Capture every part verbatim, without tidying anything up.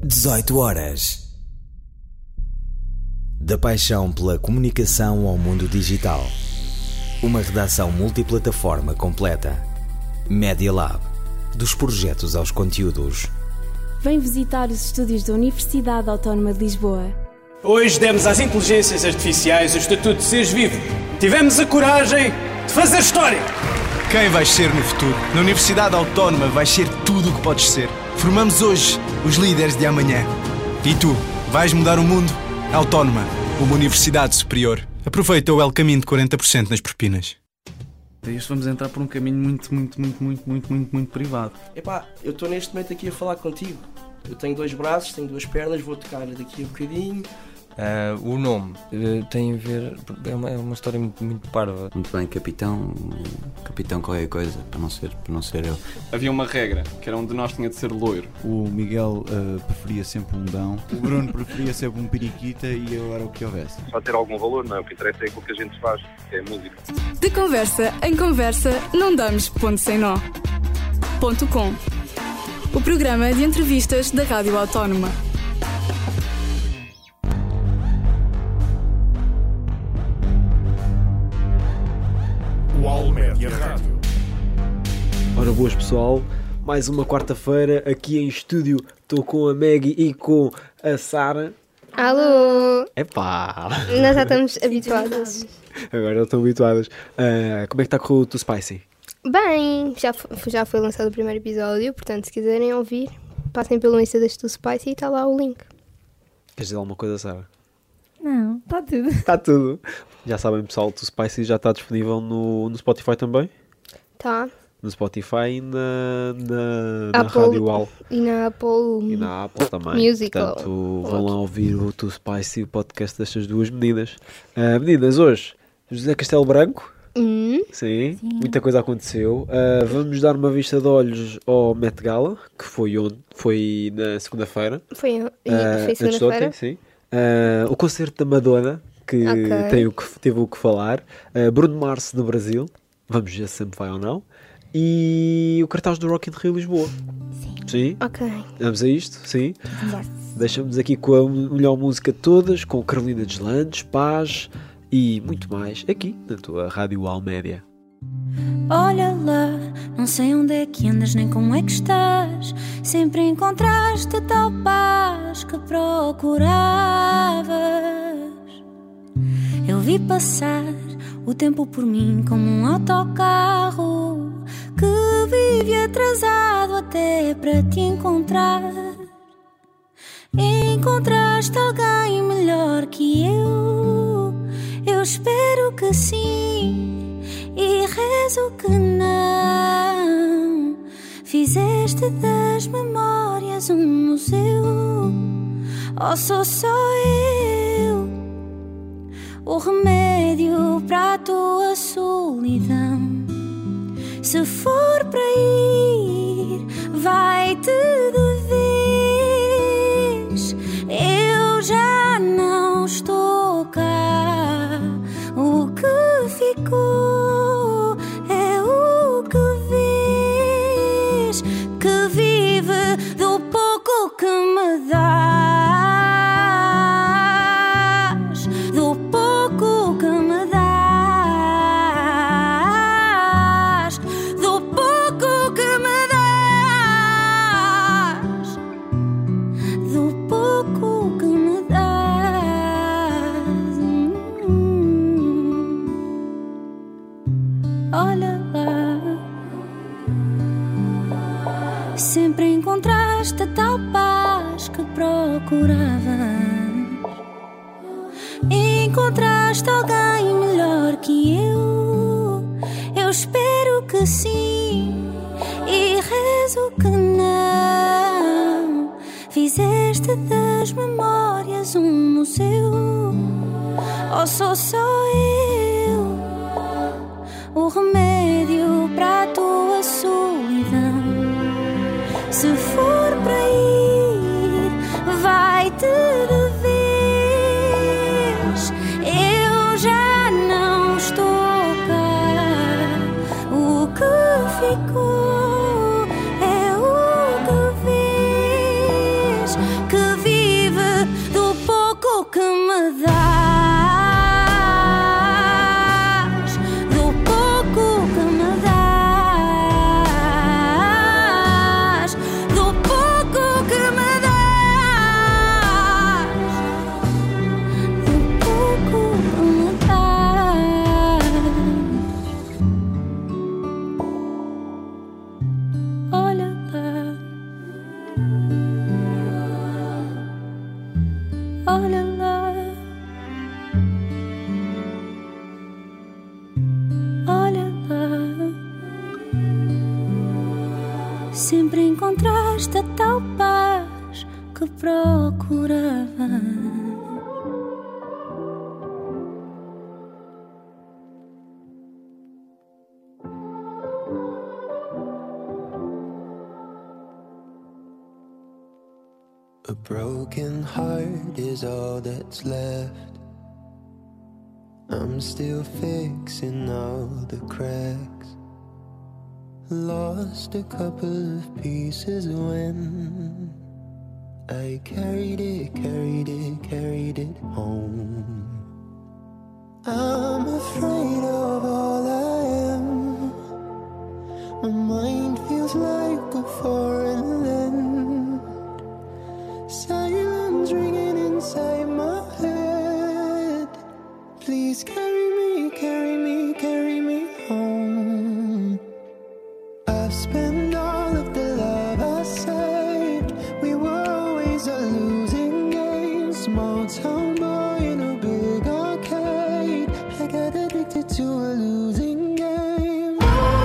dezoito horas. Da paixão pela comunicação ao mundo digital. Uma redação multiplataforma completa. Media Lab. Dos projetos aos conteúdos. Vem visitar os estúdios da Universidade Autónoma de Lisboa. Hoje demos às inteligências artificiais o estatuto de seres vivo. Tivemos a coragem de fazer história. Quem vais ser no futuro? Na Universidade Autónoma vais ser tudo o que podes ser. Formamos hoje os líderes de amanhã. E tu, vais mudar o mundo? Autónoma, uma universidade superior. Aproveita o El Caminho de quarenta por cento nas propinas. Isto vamos entrar por um caminho muito, muito, muito, muito, muito, muito, muito privado. Epá, eu estou neste momento aqui a falar contigo. Eu tenho dois braços, tenho duas pernas, vou tocar daqui a um bocadinho. Uh, o nome uh, tem a ver... É uma, é uma história muito, muito parva. Muito bem, capitão... Capitão qualquer coisa, para não ser, para não ser eu. Havia uma regra, que era um de nós tinha de ser loiro. O Miguel uh, preferia sempre um Dão. O Bruno preferia sempre um periquita e eu era o que houvesse. Só ter algum valor, não é? O que interessa é aquilo que a gente faz, que é a música. De conversa em conversa, não damos ponto sem nó. Ponto com. O programa de entrevistas da Rádio Autónoma. Média Rádio. Ora boas pessoal, mais uma quarta-feira aqui em estúdio. Estou com a Maggie e com a Sara. Alô! Epá! Nós já estamos habituadas. Agora já estão habituadas. Uh, como é que está com o Too Spicy? Bem, já foi, já foi lançado o primeiro episódio, portanto se quiserem ouvir, passem pelo Insta deste Too Spicy e está lá o link. Queres dizer alguma coisa, Sara? Não, está tudo. Está tudo. Já sabem, pessoal, o Too Spicy já está disponível no, no Spotify também? Tá. No Spotify e na, na, na Apple, Rádio Al. E na Apple. E na Apple também. Musical. Portanto, vão lá ouvir o Too Spicy, o podcast destas duas meninas. Uh, meninas, hoje, José Castelo Branco. Hum. Sim, Sim, muita coisa aconteceu. Uh, vamos dar uma vista de olhos ao Met Gala, que foi, onde, foi na segunda-feira. Foi, uh, foi segunda-feira. Sim. Uh, o concerto da Madonna, que, okay. tem o que teve o que falar. Uh, Bruno Mars no Brasil, vamos ver se sempre vai ou não. E o cartaz do Rock in Rio Lisboa. Sim. Sim. Ok. Vamos a isto? Sim. Yes. Deixamos aqui com a melhor música de todas, com Carolina Deslandes, Paz e muito mais, aqui na tua Rádio Almédia. Olha lá, não sei onde é que andas nem como é que estás. Sempre encontraste a tal paz que procuravas. Eu vi passar o tempo por mim como um autocarro que vive atrasado até para te encontrar. Encontraste alguém melhor que eu. Eu espero que sim e rezo que não. Fizeste das memórias um museu. Ou sou só eu o remédio para a tua solidão? Se for para ir, vai-te de vez. Eu já não estou cá. O que ficou é o que vês, que vive do pouco que me dás, do pouco que me dás, do pouco que me dás, do pouco que me dás. Olha lá, sempre encontraste a tal paz que procuravas. Encontraste alguém melhor que eu. Eu espero que sim e rezo que não. Fizeste das memórias um museu. Ou sou só eu o remédio para a tua solidão? Se for para ir, vai-te de vez. Eu já não estou cá. O que ficou é o que estás, que vive do pouco que me dás, do pouco que me dás, do pouco que me dás, do pouco que me dás. Olha lá, olha lá, olha lá. Sempre encontraste a tal paz que procurava. A broken heart is all that's left. I'm still fixing all the cracks. Lost a couple of pieces when I carried it, carried it, carried it home. I'm afraid of all I am. My mind feels like a foreign land. Silence ringing inside my head. Please carry me, carry me, carry me home. I've spent all of the love I saved. We were always a losing game. Small town boy in a big arcade. I got addicted to a losing game.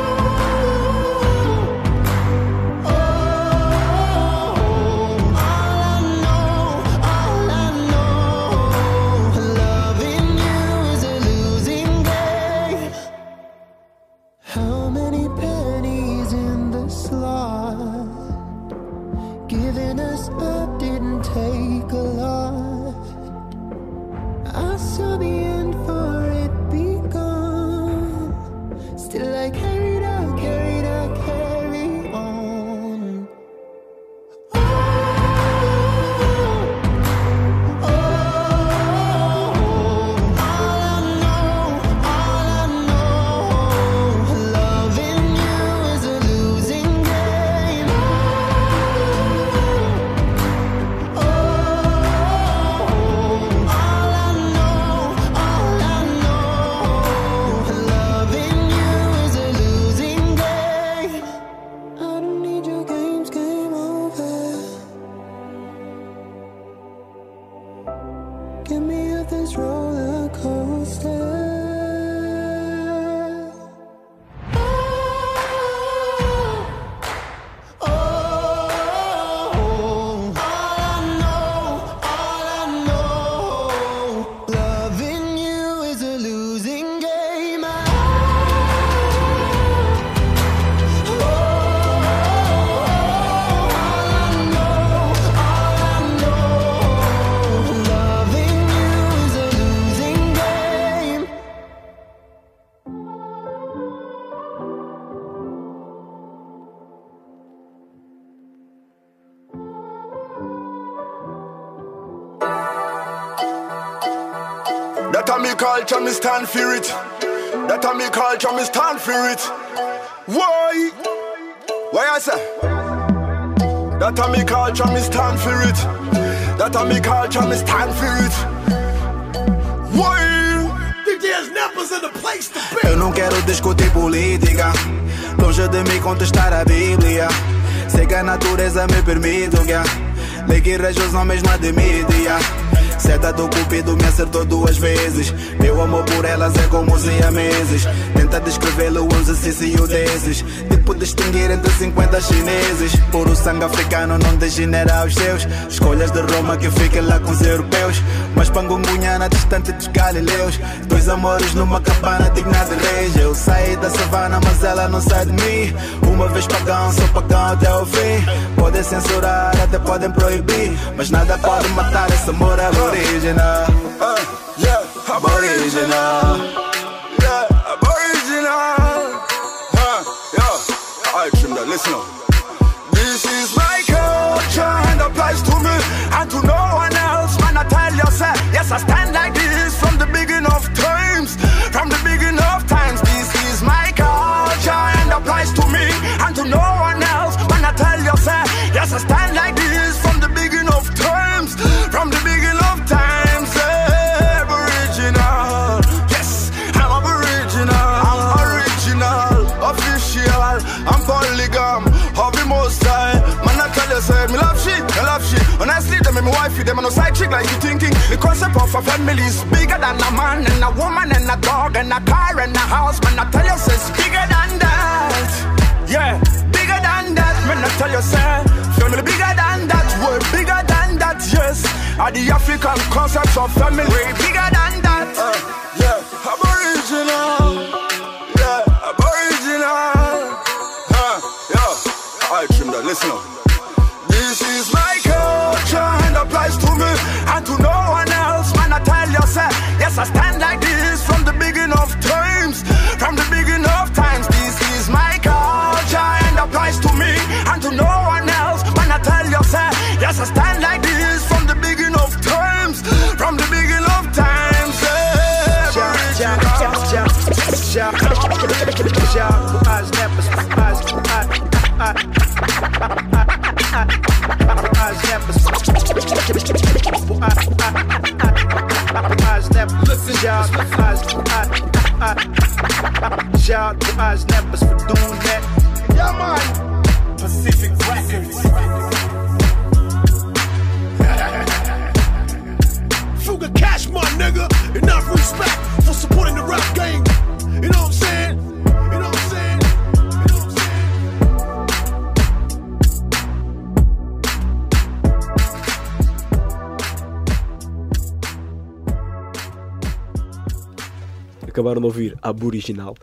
How many pennies in the slot? Giving us up didn't take a lot. I saw the end for it begun. Still I carried out, carried out, carry on. Oh, oh, all I know, all I know. Loving you is a losing game. Oh, all I know, all I know. Loving you is a losing game. I don't need your games, game over. Get me off this roller coaster. Oh, all I know, all I know. Loving you is a losing game. Oh, all I know, all I know. Loving you is a losing game. That a me culture, me stand for it. That a me culture, me stand for it. Why? Why I say? That a me culture, me stand for it. That a me culture, me stand for it. Why? There's numbers in the place to be. Eu não quero discutir política, longe de mim contestar a Bíblia. Sei que a natureza me permite, yeah. Lei que rege os homens não admite, yeah. Seta do cupido me acertou duas vezes. Meu amor por elas é como siameses. Tenta descrevê-lo um exercício desses. Tipo distinguir entre cinquenta chineses. Puro sangue africano não degenera os seus. Escolhas de Roma que fiquem lá com os europeus. Mas pangungunhana distante dos galileus. Dois amores numa cabana digna de reis. Eu saí da savana mas ela não sai de mim. Uma vez pagão, sou pagão até o fim. Podem censurar, até podem proibir, mas nada pode matar esse amor aboriginal. Uh, yeah, Aboriginal. Yeah, aboriginal. Uh, yeah, I trim that, listen up. This is my culture and applies to me. and to no one else. Man, I tell you, sir, yes, I stand like this from the beginning of times. From the beginning of times, this is my culture and applies to me and to no one else. Man, I tell you, sir, yes, I stand like this from the beginning of times. From the beginning of times, eh, Aboriginal. Yes, I'm Aboriginal. I'm original, official. I'm polygam, of the most high. Man, I tell you, sir, me love shit, me love shit. Honestly, them and my wife, them are no side chick like you thinking. The concept of a family is bigger than a man and a woman and a dog and a car and a house. Man, I tell you, sir, it's bigger than that. Yeah, bigger than that. Man, I tell you, sir, family bigger than that. We're bigger than that, yes. Are the African concepts of family way bigger than that. Uh, yeah, Aboriginal. Yeah, Aboriginal. Huh, yeah. Alright, trim that, listen up. This is my culture and applies to me and to no one else. Man, I tell you, sir, yes, I stand like this from the beginning of times. From the beginning of times, this is my culture and applies to me and to no one else. Man, I tell you, sir, yes, I stand like this from the beginning of times. From the beginning of times, eh, Listen, y'all, y'all, eyes never for doing that. Yeah, man. Pacific Records. Fuga cash, my nigga. Enough respect for supporting the rap game. You know what I'm saying? You know what I'm saying? You know what I'm Acabaram de ouvir Aboriginal.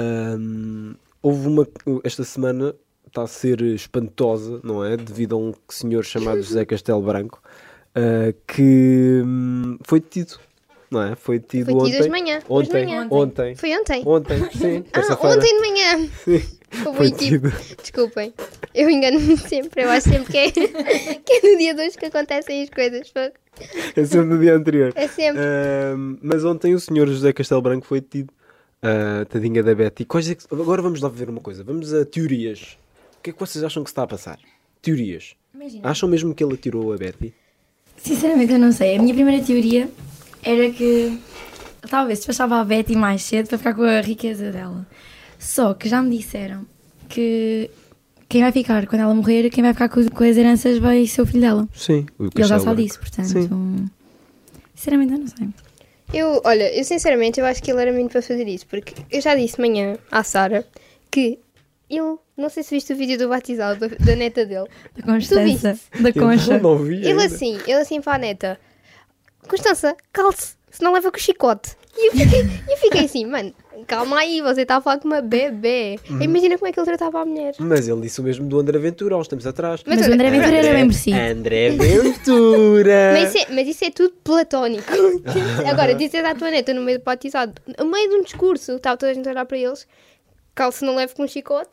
Um, houve uma. Esta semana está a ser espantosa, não é? Devido a um senhor chamado José Castelo Branco uh, que um, foi detido. Não é? Foi detido Foi detido ontem. hoje de manhã. Ontem, Hoje de manhã. ontem. Foi ontem? Ontem, sim. Ah, ontem de manhã. Sim. Foi Foi tipo, detido. desculpem, eu engano-me sempre. Eu acho sempre que é, que é no dia de hoje que acontecem as coisas. É sempre no dia anterior. É sempre. Uh, mas ontem o senhor José Castelo Branco foi detido. Uh, tadinha da Betty. Quais é que... Agora vamos lá ver uma coisa. Vamos a teorias. O que é que vocês acham que se está a passar? Teorias. Imagina. Acham mesmo que ele atirou a Betty? Sinceramente eu não sei. A minha primeira teoria era que talvez despachava a Betty mais cedo para ficar com a riqueza dela. Só que já me disseram que quem vai ficar, quando ela morrer, quem vai ficar com, com as heranças vai ser o filho dela. Sim. O E ele já Castelo sabe Branco. disso, portanto. Sim. Sinceramente eu não sei. Eu, olha, eu sinceramente eu acho que ele era menino para fazer isso, porque eu já disse de manhã à Sara que eu não sei se viste o vídeo do batizado da, da neta dele. Da Constança, da Eu Concha. não vi Ele ainda. assim, ele assim para a neta: Constança, calce, senão leva com o chicote. E eu fiquei, eu fiquei assim, mano, calma aí, você está a falar com uma bebê. Uhum. Imagina como é que ele tratava a mulher. Mas ele disse o mesmo do André Ventura há uns tempos atrás. Mas Mas o André Ventura era bem merecido. André Ventura. Mas, isso é, mas isso é tudo platónico. Agora, dizer à tua neta no meio do batizado, no meio de um discurso, estava toda a gente a olhar para eles, calce não leve com um chicote.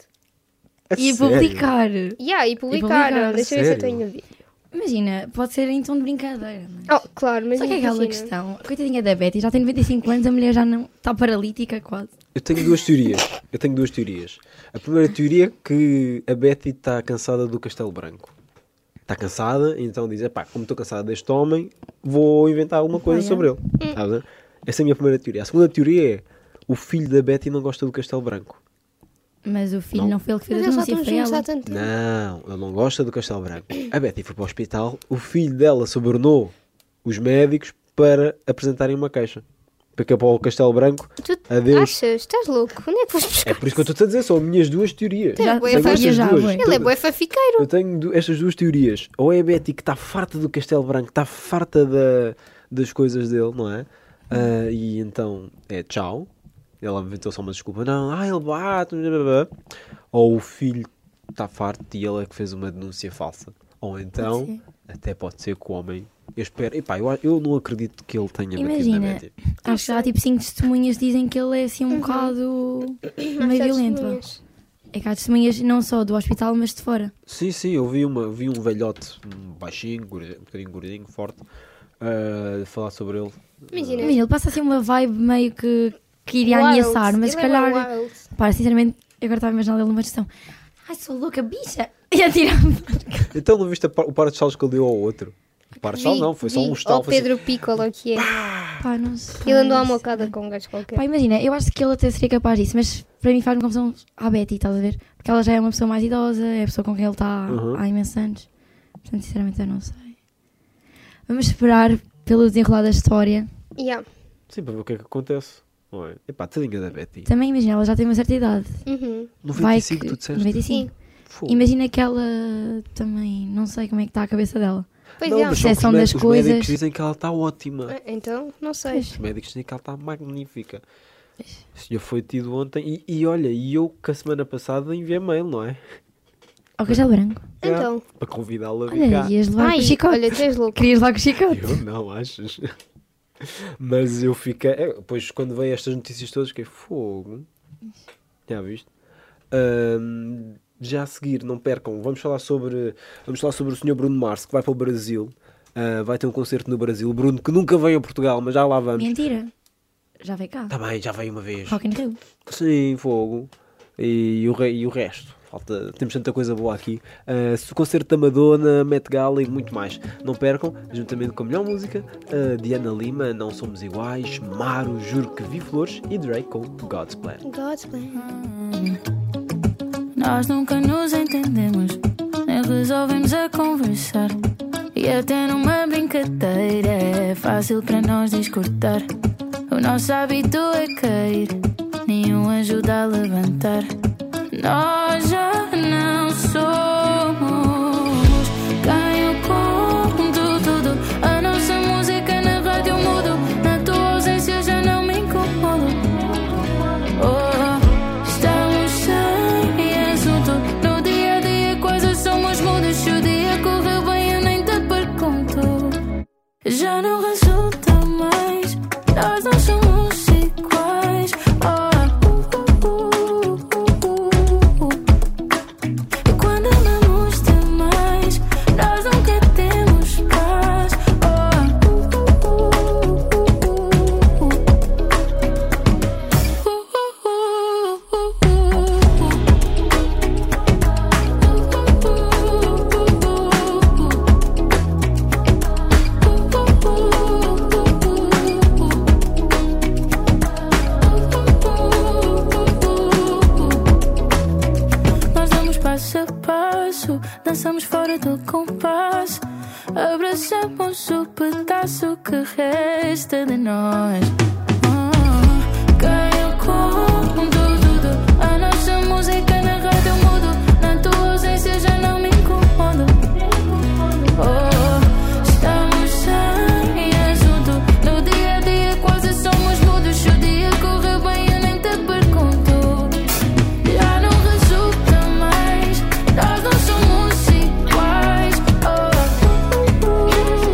E publicar. Yeah, e publicaram. Deixa eu ver se eu tenho o vídeo. Imagina, pode ser em tom de brincadeira. Mas... Oh, claro, mas Só que é aquela imagina. questão, a coitadinha da Betty já tem noventa e cinco anos, a mulher já não está paralítica quase. Eu tenho duas teorias. Eu tenho duas teorias. A primeira teoria é que a Betty está cansada do Castelo Branco. Está cansada, então diz: epá, como estou cansada deste homem, vou inventar alguma coisa Ah, é? sobre ele. Hum. Sabes, né? Essa é a minha primeira teoria. A segunda teoria é: o filho da Betty não gosta do Castelo Branco. Mas o filho Não. não, foi ele que fez Mas a eles já denúncia, estão foi juntos ela. há tanto tempo. Não, ele não gosta do Castelo Branco. A Betty foi para o hospital, o filho dela subornou os médicos para apresentarem uma queixa. Porque é para o Castelo Branco, Tu adeus. achas? Estás louco? Onde é que foste buscar? É por isso que eu estou a dizer, são as minhas duas teorias. Ele é bué Tenho estas fafiqueiro. duas. Ele é bué fafiqueiro. Eu tenho du- estas duas teorias. Ou é a Betty que está farta do Castelo Branco, está farta da, das coisas dele, não é? Ah, e então é tchau. Ela inventou só uma desculpa. Não, ah, ele bate. Blá, blá, blá. Ou o filho está farto e ele é que fez uma denúncia falsa. Ou então, Pode até pode ser que o homem. Eu espero. Epá, eu, eu não acredito que ele tenha batido na Imagina, Betty. acho que há tipo cinco testemunhas que dizem que ele é assim um bocado meio violento. vá. é que há testemunhas não só do hospital, mas de fora. Sim, sim, eu vi, uma, vi um velhote, um baixinho, gordinho, um bocadinho gordinho, forte, uh, falar sobre ele. Imagina. Imagina, ele passa assim uma vibe meio que, que iria Wild. ameaçar, mas se Ele é calhar. wild. Pá, sinceramente, eu agora estava a imaginar ele numa discussão. Ai, sou louca, bicha! E atirar-me. Então não viste a par- o par de salos que ele deu ao outro? O par de salos Vi, não, foi só vi. um estalo. Ou Pedro Piccolo, o que é? Pá, não sei. Ele andou à mocada com um gajo qualquer. Pá, imagina, eu acho que ele até seria capaz disso, mas para mim faz-me confusão à Betty, estás a ver? Porque ela já é uma pessoa mais idosa, é a pessoa com quem ele está Uhum. há imensos anos. Portanto, sinceramente, eu não sei. Vamos esperar pelo desenrolar da história. Yeah. Sim, para ver o que é que acontece. Não é? Epá, tadinha da Betty. Também imagina, ela já tem uma certa idade. Uhum. noventa e cinco, Vai tu disseste? noventa e cinco. Fogo. Imagina que ela também, não sei como é que está a cabeça dela. Pois Não, é. mas só que Percepção os, mé- das os coisas. médicos dizem que ela está ótima. Ah, Então, não sei. Os médicos dizem que ela está magnífica. O senhor foi tido ontem e, e olha, e eu que a semana passada enviei mail, não é? Ao Castelo Branco. Então. Para convidá-la a vir cá. Olha, ias levar Ai, com o chicote. olha, tu és louco. Querias levar com o chicote. Eu não, achas? Mas eu fiquei... é, Depois quando veio estas notícias todas, fiquei fogo. Já viste? Ahm, já a seguir, não percam, vamos falar sobre vamos falar sobre o senhor Bruno Mars, que vai para o Brasil. Ah, vai ter um concerto no Brasil. Bruno, que nunca veio a Portugal, mas já lá vamos. Mentira. Já veio cá. Tá bem, já veio uma vez. Rock in Rio. Sim, fogo. E, o, re- e o resto. Falta, temos tanta coisa boa aqui. Ah, o concerto da Madonna, Met Gala e muito mais. Não percam, juntamente com a melhor música, ah, Diana Lima, Não Somos Iguais, Maro, Juro que Vi Flores e Drake com God's Plan. God's plan. Nós nunca nos entendemos, nem resolvemos a conversar. E até numa brincadeira é fácil para nós discordar. O nosso hábito é cair, nenhum ajuda a levantar. Nós já não somos quem eu conto tudo. A nossa música na rádio mudo, na tua ausência já não me incomodo. Oh, estamos sem assunto, no dia a dia quase somos mudos. Se o dia correu bem eu nem te pergunto. Já não resulta mais, nós não somos iguais. Oh, dançamos fora do compasso, abraçamos o pedaço que resta de nós. Oh, quem eu conto tudo, a nossa música na rádio mudo, na tua ausência já não me incomodo. Oh, estamos sem assunto, no dia a dia quase somos mudos. Se o dia correu bem eu nem te pergunto. Já não resulta mais, nós não somos iguais. Oh,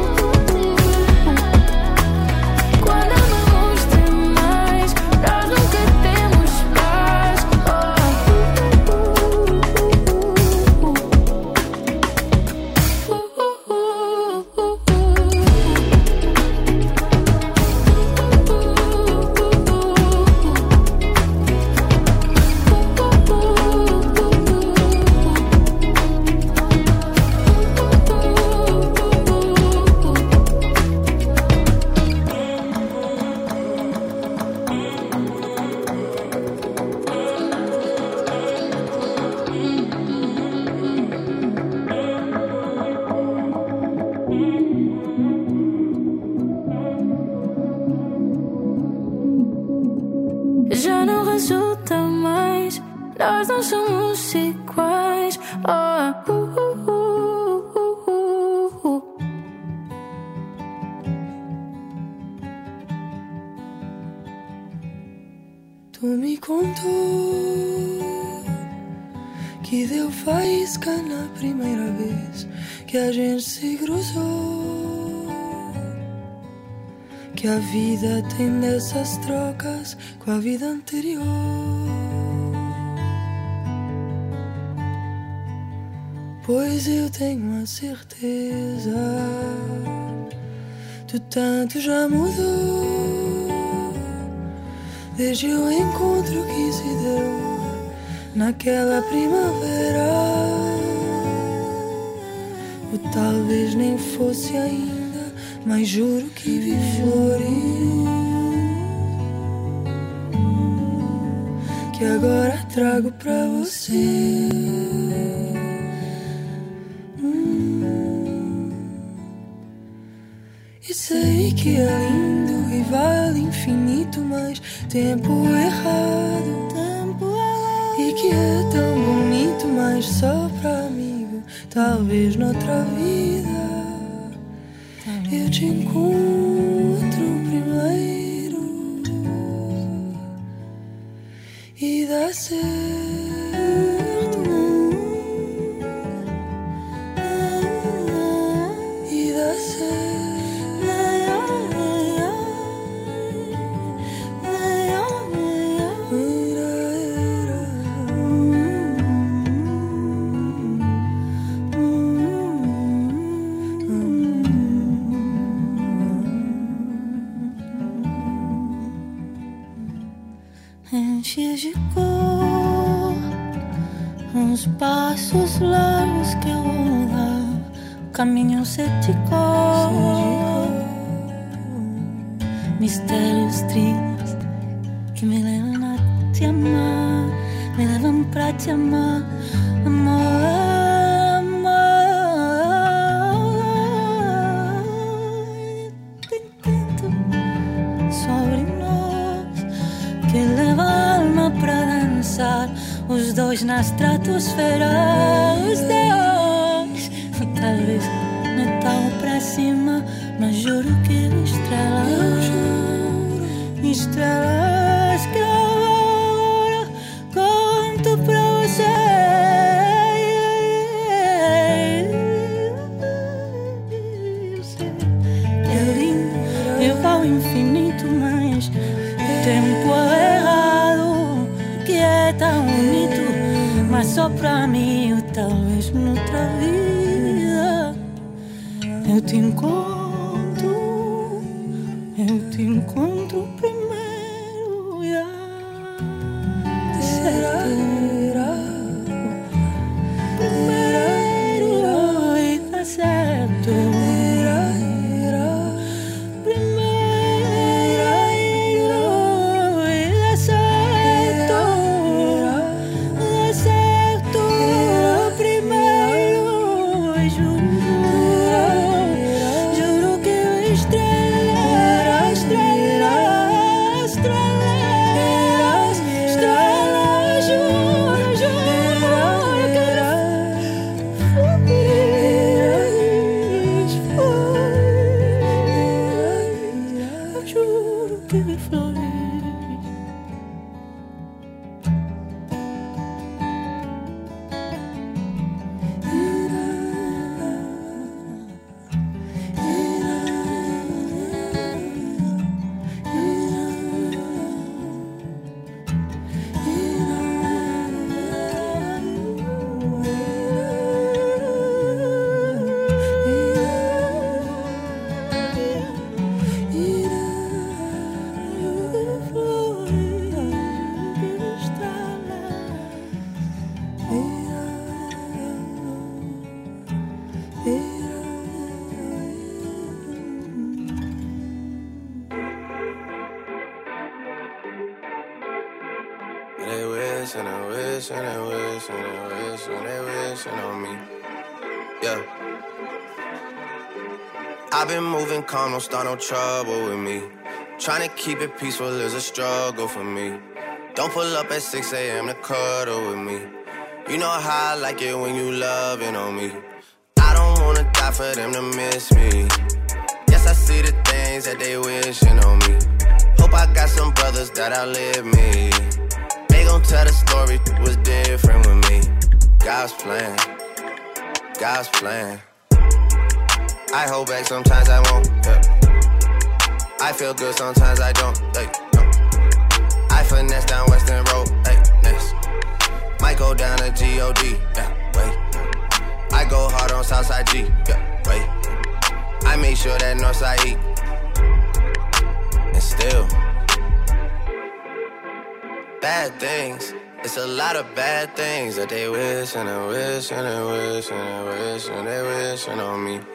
quando amamos demais, nós nunca temos paz. Já não resulta mais, nós não somos iguais. Oh, uh, uh, uh, uh, uh. Tu me contou que deu faísca na primeira vez que a gente se cruzou, que a vida tem dessas trocas com a vida anterior. Pois eu tenho a certeza, tu tanto já mudou desde o encontro que se deu naquela primavera. Ou talvez nem fosse ainda, mas juro que vi flores que agora trago pra você. E sei que é lindo e vale infinito, mas tempo errado, tempo errado. E que é tão bonito, mas só pra amigo. Talvez noutra vida eu te encontro primeiro e dá certo. E dá certo. Enches de cor uns passos largos que eu vou dar, o caminho se secou, mistérios tristes que me levam a te amar, me levam pra te amar, amor, amor. Tem tanto sobre nós que leva a alma pra dançar, os dois na estratosfera, os dois. Talvez não tão pra cima, mas juro que estrelas, eu juro, estrelas que agora conto pra você. Eu sei que é lindo, eu vou infinito, mas tempo errado, que é tão bonito, mas só pra mim. Talvez noutra vida eu te encontro, eu te encontro primeiro. Yeah. Será? Primeiro e dá certo. I've been moving calm, don't start no trouble with me. Trying to keep it peaceful is a struggle for me. Don't pull up at six a.m. to cuddle with me. You know how I like it when you loving on me. I don't wanna die for them to miss me. Yes, I see the things that they wishing on me. Hope I got some brothers that outlive me. They gon' tell the story was different with me. God's plan, God's plan. I hold back, sometimes I won't, yeah. I feel good, sometimes I don't, hey, no. I finesse down Western Road, hey, next. Might go down to G O D, yeah, wait. I I go hard on Southside G, yeah, wait. I make sure that Northside eat. And still, bad things. It's a lot of bad things that they wish and they wish and they wish and they wish and they wishing on me.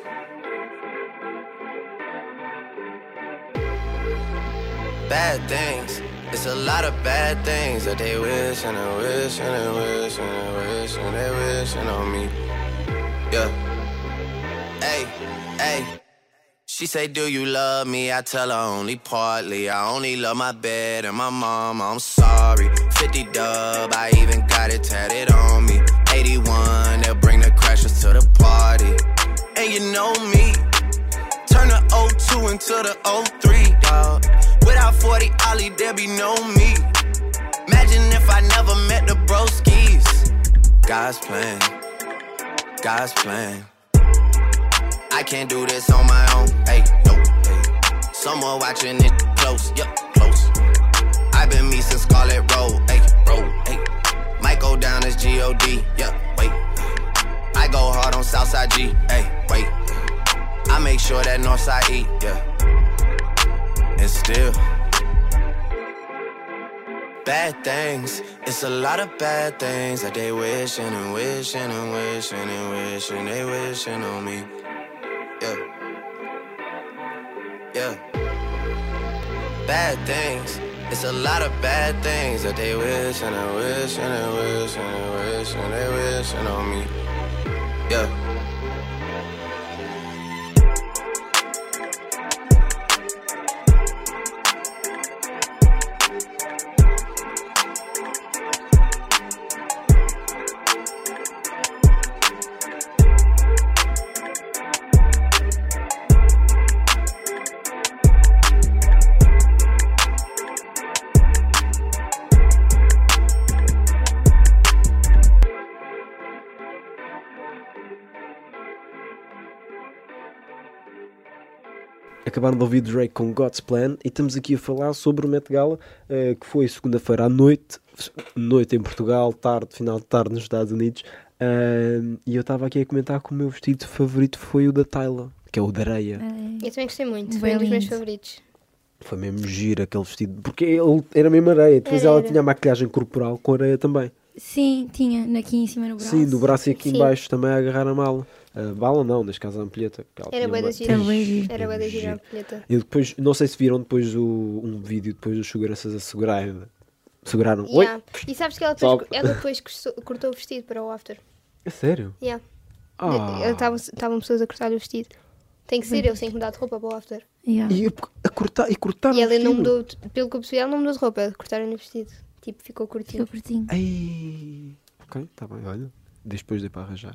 Bad things. It's a lot of bad things that they wish and they wish and they wish and they wish and they wishing on me. Yeah. Hey, hey. She say, do you love me? I tell her only partly. I only love my bed and my mama, I'm sorry. fifty dub, I even got it tatted on me. eighty-one, they'll bring the crashers to the party. And you know me, turn the oh two into the oh three, dawg. Without forty Ollie, there be no me. Imagine if I never met the broskies. God's plan, God's plan. I can't do this on my own, hey, no, hey. Someone watching it close, yeah, close. I've been me since Scarlet Road, hey, road, hey. Might go down as G O D, yeah, wait. I go hard on Southside G, hey, wait. I make sure that Northside eat, yeah. And still, bad things. It's a lot of bad things that they wishing and wishing and wishing and wishing they wishing on me. Yeah, yeah. Bad things. It's a lot of bad things that they wish and they wish and they wish and they wish and they wishing on me. Yeah. Acabaram de ouvir Drake com God's Plan e estamos aqui a falar sobre o Met Gala, uh, que foi segunda-feira à noite, noite em Portugal, tarde, final de tarde nos Estados Unidos, uh, e eu estava aqui a comentar que o meu vestido favorito foi o da Tyla, que é o de areia. Eu também gostei muito, foi um dos meus favoritos. Foi mesmo giro aquele vestido, porque ele era mesmo areia, depois Era, ela era. tinha a maquilhagem corporal com areia também. Sim, tinha, aqui em cima no braço. Sim, do braço e aqui Sim. em baixo também a agarrar a mala. A bala não, neste caso a ampulheta. que ela Era tinha bué da uma- gira. Era bué giro. Era bué da gira a giro. ampulheta. E depois, não sei se viram depois o, um vídeo depois dos seguranças a segurar, seguraram. Oi? Yeah. E sabes que ela Só- depois, ela depois cortou, cortou o vestido para o after. É sério? Yeah. Ah. Estavam pessoas a cortar o vestido. Tem que ser, eles têm que mudar de roupa para o after. Yeah. E a, a cortar, e cortar E o ela não vestido? mudou, pelo que eu percebi, ela não mudou de roupa, cortaram-lhe o vestido. Tipo, ficou curtinho. Ficou curtinho. Ai. Ok, está bem, olha. Depois dei para arranjar.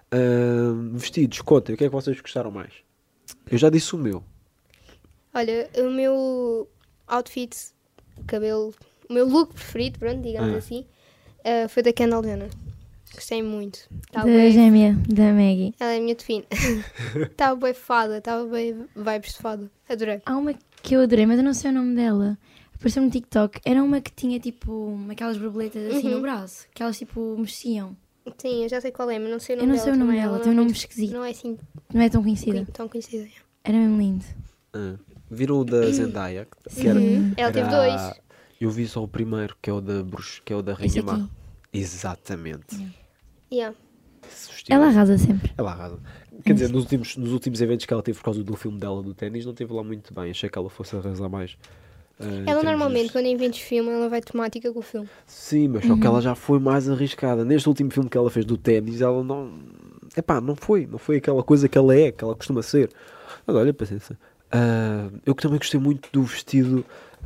Ahm, vestidos, contem, o que é que vocês gostaram mais? Eu já disse o meu. Olha, o meu outfit, cabelo, o meu look preferido, pronto, digamos Ah. assim, eh, foi da Kendall Jenner. Gostei muito. Tá Da bué- gêmea, da Maggie. Ela é a minha define. Estava bem fada, estava bem vibes de fada. Adorei. Há uma que eu adorei, mas eu não sei o nome dela. Apareceu no TikTok. Era uma que tinha tipo aquelas borboletas assim Uhum. no braço, que elas tipo mexiam. Sim, eu já sei qual é, mas não sei o Eu nome não dela. sei o nome também. dela, Ela tem um não é nome muito- esquisito. Não é assim Não é tão conhecida. tão conhecida. Era mesmo lindo. Ah, viram o da Zendaya? Que, que era, Uhum. Ela teve era- dois. Eu vi só o primeiro, que é o da Bruxa, que é o da Esse Rainha Má. aqui. Exatamente. Yeah. Esse vestido- Ela arrasa sempre. Ela arrasa. Quer dizer, nos últimos, nos últimos eventos que ela teve por causa do filme dela do ténis, não teve lá muito bem. Achei que ela fosse arrasar mais. ah, em Ela termos normalmente, dos- quando em eventos de filme, ela vai temática com o filme. Sim, mas só Uhum. que ela já foi mais arriscada. Neste último filme que ela fez do ténis, ela não. Epá, não foi. Não foi aquela coisa que ela é, que ela costuma ser. Mas olha, paciência. Ah, eu que também gostei muito do vestido.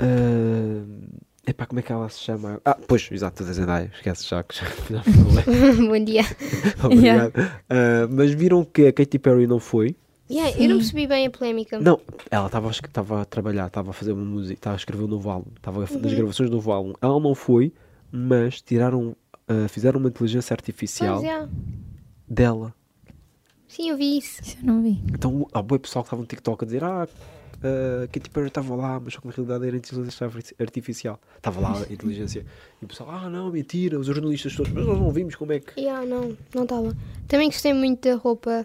ah, epá, como é que ela se chama? Ah, pois, exato, da Zendaya. Esquece já que já já falei. Bom dia. Obrigado. Ah, mas viram que a Katy Perry não foi? Yeah, eu não percebi bem a polémica. Não, ela estava estava a trabalhar, estava a fazer uma música, estava a escrever um novo álbum, estava nas Uhum. gravações do novo álbum. Ela não foi, mas tiraram, ah, fizeram uma inteligência artificial Pois, yeah. dela. Sim, eu vi isso. Isso eu não vi. Então há boi pessoal que estava no TikTok a dizer ah, uh, Katy Perry estava lá, mas só que na realidade era inteligência artificial. Estava lá a inteligência. E o pessoal, ah não, mentira, os jornalistas todos, mas nós não vimos como é que... Yeah, não, não estava. Também gostei muito da roupa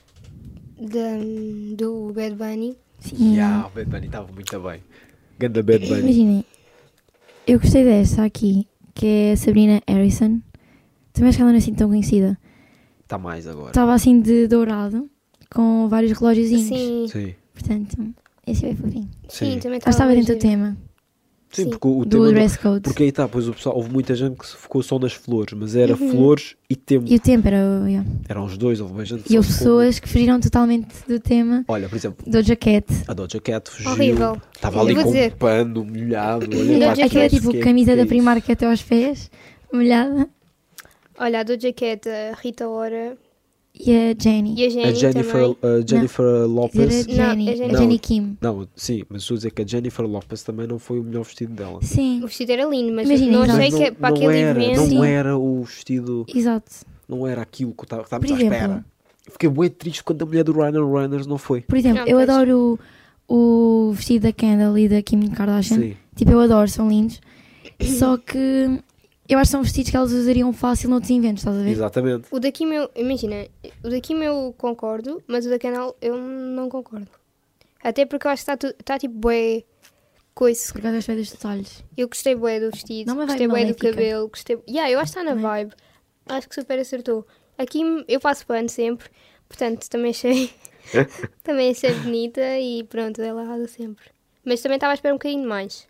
da, do Bad Bunny. Sim. Yeah, o Bad Bunny estava muito bem. Ganda Bad Bunny. Imaginem, eu gostei desta aqui, que é a Sabrina Harrison. Também acho que ela não é assim tão conhecida. Está mais agora. Estava assim de dourado, com vários relógiozinhos. Sim. Sim. Portanto, esse é fofinho. Sim, também Acho que estava dentro do giro. tema. Sim, Sim. porque o, o Do tema dress code. Porque aí está, pois o pessoal, houve muita gente que se focou só nas flores, mas era Uhum. flores e tempo. E o tempo era... Yeah. Eram os dois, houve mais gente que E só houve se focou- pessoas que fugiram totalmente do tema. Olha, por exemplo, Doja Cat. a Doja Cat fugiu. Horrível. Estava Eu ali vou com dizer. um pano molhado. Olha, Doja pá, Cat Aquela que- tipo que- camisa que é da isso? Primark até aos pés, molhada. Olha, a Doja Cat, a Rita Ora E a Jenny. e a Jenny A Jennifer, também. a Jennifer Lopez. Dizer a Jenny. Não, a Jenny- A Jenny Kim. Não, sim, mas estou a dizer que a Jennifer Lopez também não foi o melhor vestido dela. Sim. O vestido era lindo, mas Imagina, não exato. achei Mas que para não aquele era, evento... não Sim. era o vestido, Exato. não era aquilo que estávamos à Por exemplo- espera. Eu fiquei bem triste quando a mulher do Ryan Reynolds não foi. Por exemplo, Não, eu pois. adoro o, o vestido da Kendall e da Kim Kardashian. Sim. Tipo, eu adoro, são lindos. Só que eu acho que são vestidos que elas usariam fácil noutros eventos, estás a ver? Exatamente. O daqui meu, imagina, o daqui meu concordo, mas o da Canal eu não concordo. Até porque eu acho que está tá, tipo bué coisa. Por causa das dos detalhes. Eu gostei bué do vestido, Não, mas gostei vai bué do maléfica. cabelo, gostei... Yeah, eu acho que está na Não é? vibe. Acho que super acertou. Aqui eu passo pano sempre, portanto também achei, também achei bonita e pronto, ela arrasa sempre. Mas também estava a esperar um bocadinho mais.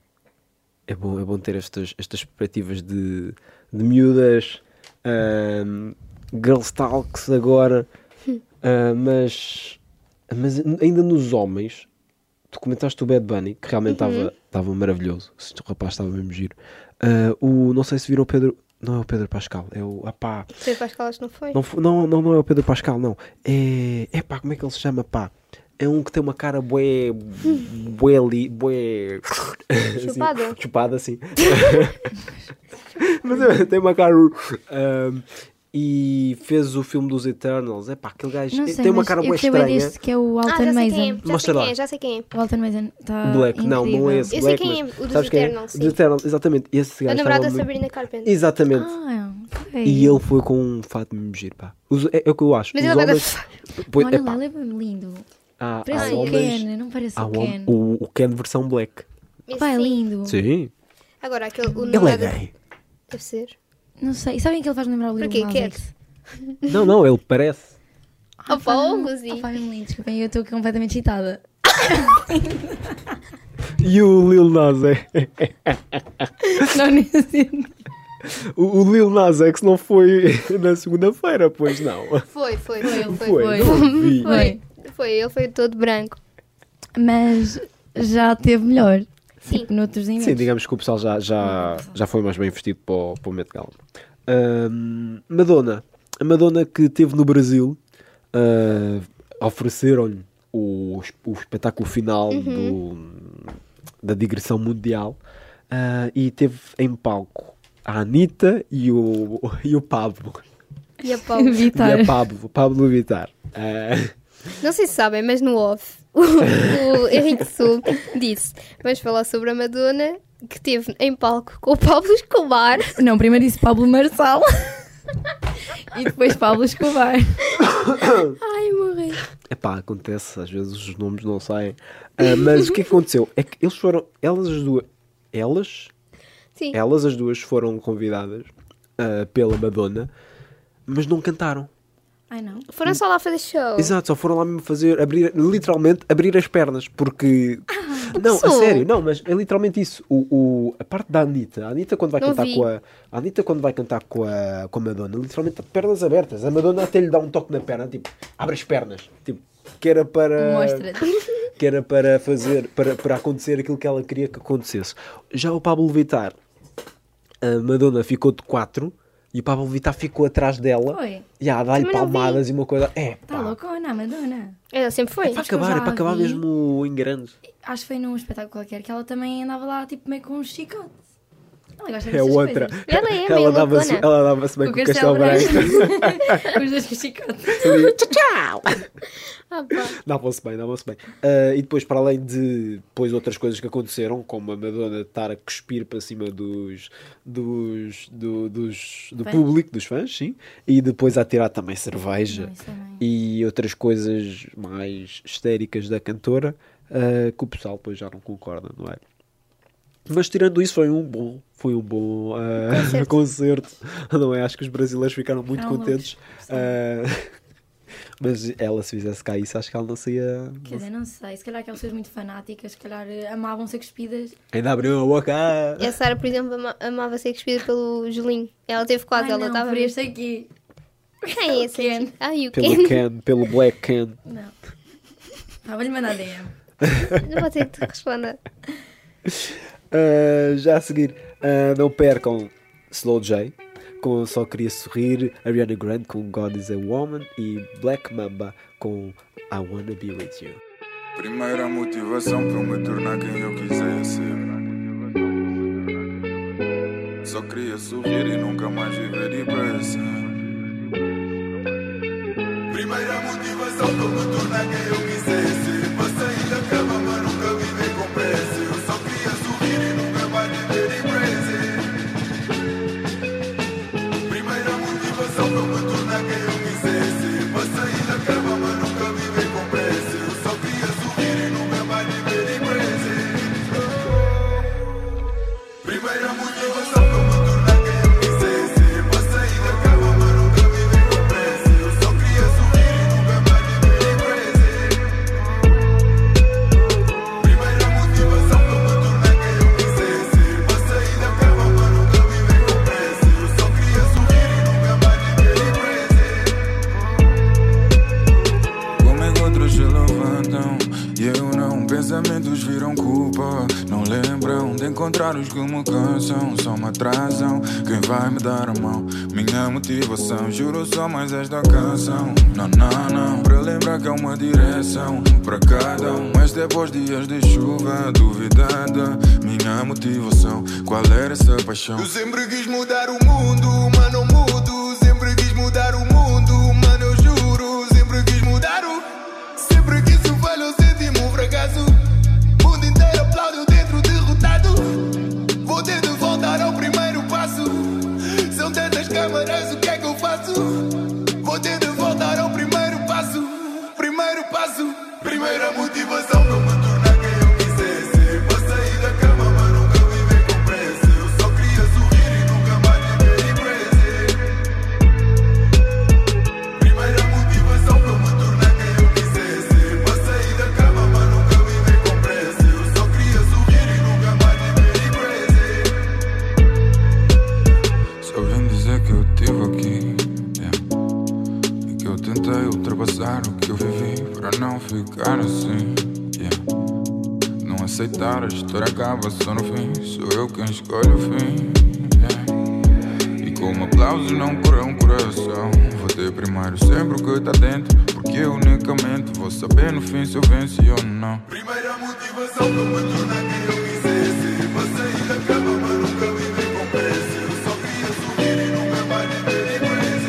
É bom, é bom ter estas, estas perspectivas de, de miúdas, ahm, girls talks agora, ah, mas, mas ainda nos homens, tu comentaste o Bad Bunny, que realmente estava Uhum. estava maravilhoso, o rapaz estava mesmo giro. Ah, o, não sei se viram o Pedro, não é o Pedro Pascal, é o, ah pá, Sei para as escolas não foi? não, fo- não, não, não é o Pedro Pascal, não, é, é pá, como é que ele se chama, pá? É um que tem uma cara bué, bué ali, bué... assim, Chupada? chupada, assim. Mas é, tem uma cara... um, e fez o filme dos Eternals. É pá, aquele gajo Não sei, tem uma mas cara eu bué gostei bem estranha. deste, que é o Ah, Alton já sei Mason. quem é, já Mostra sei lá. quem é, já sei quem é. O Alton Mason está Black, não, não é esse Eu sei Black, quem é, mas o dos sabes quem é? Eternals, sim. Dos Eternals, exatamente. Esse gajo A namorada da estava muito- Sabrina Carpenter. Exatamente. Ah, ok. E ele foi com um fato mesmo giro, pá. Os- é, é o que eu acho. Mas Os ele vai dar... homens... Pois, Olha epá, lá, ele é bem lindo. há, Parece há o homens... Ken, não parece há o hom- Ken. o, o Ken versão Black. Pá, é lindo. Sim. Agora, aquele... O Ele é namorado- gay. Deve ser. Não sei. Sabem que ele faz lembrar o Lil Porquê? Nas Quer? X? Não, não, ele parece. Ah, pá, oh, Guzi. Ah, pá, é lindo. Desculpem, eu estou completamente excitada. E o Lil Nas é... Não, nem assim. O, o Lil Nas X não foi na segunda-feira, pois não. Foi, foi, foi. Foi, Foi, foi. foi. Não vi. Foi, foi, ele foi todo branco. Mas já teve melhor. Sim. Tipo, noutros eventos. Sim, digamos que o pessoal já, já, já foi mais bem vestido para o, para o Met Gala. Ahm, Madonna. A Madonna que esteve no Brasil, ah, ofereceram-lhe o, o espetáculo final do, da digressão mundial, ah, e teve em palco a Anitta e o, e o Pablo. E a Paula. Vittar. E a Pablo, Pablo Vittar. Ah, Não sei se sabem, mas no off, o, o Henrique Sul disse: vamos falar sobre a Madonna que esteve em palco com o Pablo Escobar. Não, primeiro disse Pablo Marçal. E depois Pablo Escobar. Ai, morri. Epá, acontece, às vezes os nomes não saem. Ah, mas o que é que aconteceu? É que eles foram, elas as duas, elas, Sim. elas as duas foram convidadas ah, pela Madonna, mas não cantaram. Ai não. Foram só lá fazer show. Exato, só foram lá mesmo fazer, abrir, literalmente abrir as pernas, porque... não, a sou? sério, não, mas é literalmente isso. O, o, a parte da Anitta, a Anitta quando vai Não cantar vi. com a... A Anitta quando vai cantar com a, com a Madonna, literalmente pernas abertas. A Madonna até lhe dá um toque na perna, tipo, abre as pernas. Tipo, que era para... Mostra-te. que era para fazer, para, para acontecer aquilo que ela queria que acontecesse. Já o Pablo Vittar, a Madonna ficou de quatro e o Pablo Vittar ficou atrás dela. Foi. E a dar-lhe Também não vi. palmadas e uma coisa. É, Está loucona, a Madonna. Ela sempre foi. é para Acho que eu acabar, já é para acabar vi. mesmo em grande. Acho que foi num espetáculo qualquer que ela também andava lá tipo meio com um chicote. Ela gosta É dessas outra. coisas. Ela é ela meio dava-se, loucona. ela dava-se bem O com o Castelo Branco. Com os dois com chicote. Ali, tchau, tchau. Ah, pá. Davam-se bem, davam-se bem. Ah, e depois, para além de depois outras coisas que aconteceram, como a Madonna estar a cuspir para cima dos, dos, do, dos, do Fãs. público, dos fãs, sim, e depois a tirar também cerveja Não, isso também. e outras coisas mais histéricas da cantora, ah, que o pessoal depois já não concorda, não é? Mas tirando isso, foi um bom, foi um bom ah, Concerto. concerto, não é? Acho que os brasileiros ficaram muito Ficaram contentes. Ah, mas ela, se fizesse cá isso, acho que ela não saía. Quer dizer, não sei, se calhar aquelas pessoas muito fanáticas, se calhar eh, amavam ser cuspidas. Ainda abriu a boca. E a Sara, por exemplo, ama- amava ser cuspida pelo Julinho. Ela teve quase, Ai, ela não, estava. por este aqui. Quem é esse? Ken. Ah, e o Pelo Ken. Ken, pelo Black Ken. Não. Ah, vou-lhe mandar D M. Não vou ter que te responder. Ah, já a seguir, ah, não percam Slow J com Só Queria Sorrir, Ariana Grande com God is a Woman e Black Mamba com I Wanna Be With You. Primeira motivação para eu me tornar quem eu quiser ser. Só queria sorrir e nunca mais viver depressa. Primeira motivação para eu me tornar quem eu quiser ser. Para sair da cama mas nunca viver com pressa. Eu só queria sorrir e nunca mais viver depressa. Primeira motivação para eu me tornar quem eu quiser ser. Para sair da cama mas nunca viver com pressa. Eu só queria sorrir e nunca mais viver depressa. Primeira motivação para eu me tornar quem eu quiser ser. Para sair da cama mas nunca viver com pressa. Eu só queria sorrir e nunca mais viver depressa. Primeira motivação para eu me tornar quem eu quiser ser. Para sair da cama mas nunca viver com pressa. Eu só queria sorrir e nunca mais viver depressa. Comigo outros se levantam e eu não. Pensamentos viram culpa. Não lembram de encontrar os que me cansam. Só me atrasam. Quem vai me dar a mão? Minha motivação, juro só mais esta canção. Não, não, não. Para lembrar que é uma direção para cada um. Mas depois dias de chuva, duvidada. Minha motivação, qual era essa paixão? Eu sempre quis mudar o mundo, mas não mudo. Sempre quis mudar o mundo, mano, eu juro. Sempre quis mudar o. Sempre que isso falha, eu senti-me um fracasso. O mundo inteiro aplaude dentro derrotado. Vou ter de voltar ao primeiro passo. São tantas câmaras, o que é que eu faço? Vou ter de voltar ao primeiro passo. Primeiro passo. Primeira motivação para me tornar quem eu quiser ser. Para sair da cama mas nunca viver com pressa. Eu só queria sorrir e nunca mais viver depressa. Primeira motivação para me tornar quem eu quiser ser. Para sair da cama mas nunca viver com pressa. Eu só queria sorrir e nunca mais viver depressa. Só vim dizer que eu estive aqui, yeah. E que eu tentei ultrapassar o que eu vivi para não ficar assim, yeah. Não aceitar, a história acaba só no fim. Sou eu quem escolhe o fim, yeah. E como aplausos não cura um coração. Vou ter primeiro sempre o que está dentro. Porque eu unicamente vou saber no fim se eu venci ou não. Primeira motivação para me tornar quem eu quiser ser. Para sair da cama mas nunca viver com pressa. Eu só queria sorrir e nunca mais viver depressa.